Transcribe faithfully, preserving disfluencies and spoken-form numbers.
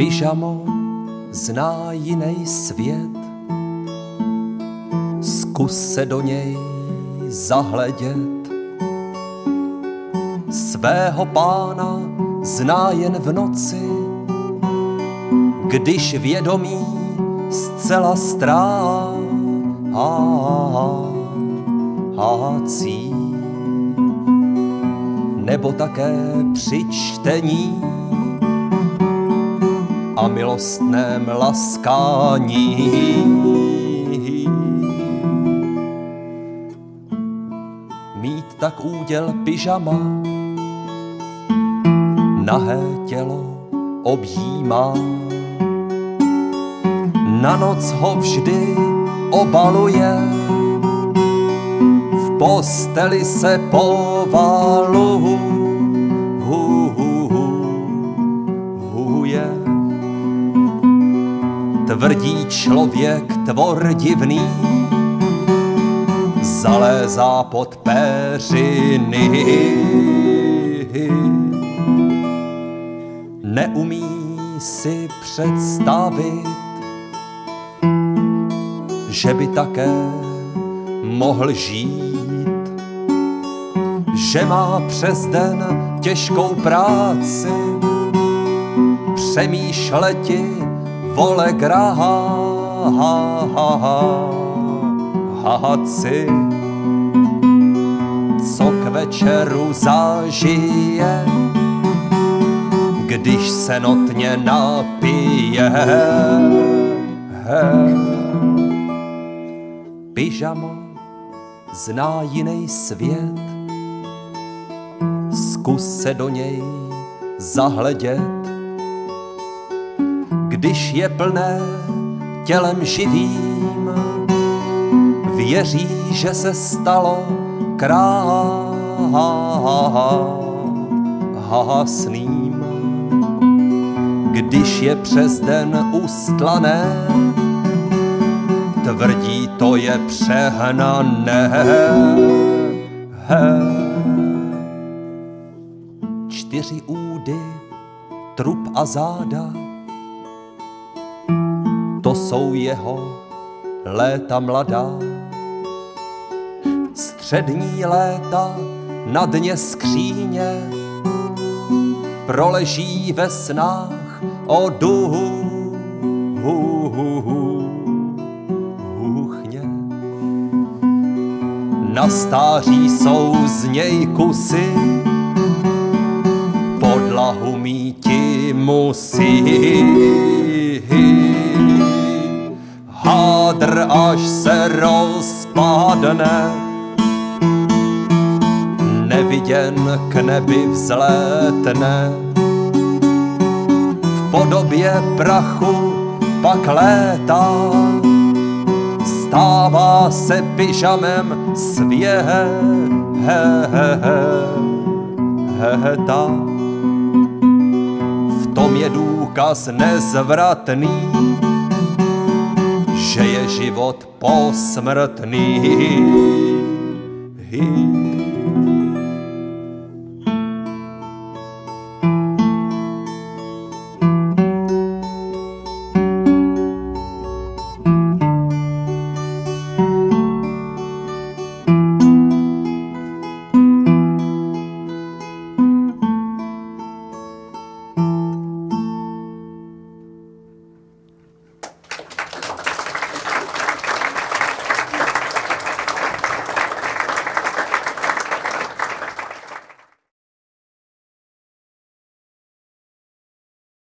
Pyžamo zná jiný svět, zkus se do něj zahledět. Svého pána zná jen v noci, když vědomí zcela ztrácí. Nebo také při čtení a milostném laskání. Mít tak úděl pyžama, nahé tělo objímá. Na noc ho vždy obaluje, v posteli se povaluje. Tvrdý člověk tvor divný zalézá pod péřiny. Neumí si představit, že by také mohl žít, že má přes den těžkou práci, přemýšleti vole gráci, co k večeru zažije, když se notně napije. Pyžamo zná jiný svět, zkus se do něj zahledět. Když je plné tělem živým, věří, že se stalo krásným. Když je přes den ustlané, tvrdí, to je přehnané. Čtyři údy, trup a záda, to jsou jeho léta mladá. Střední léta na dně skříně proleží ve snách o duchně. Na stáří jsou z něj kusy, podlahu míti musí. Hádr až se rozpadne, neviděn k nebi vzlétne. V podobě prachu pak létá, stává se pyžamem světa. V tom je důkaz nezvratný, že je život posmrtný.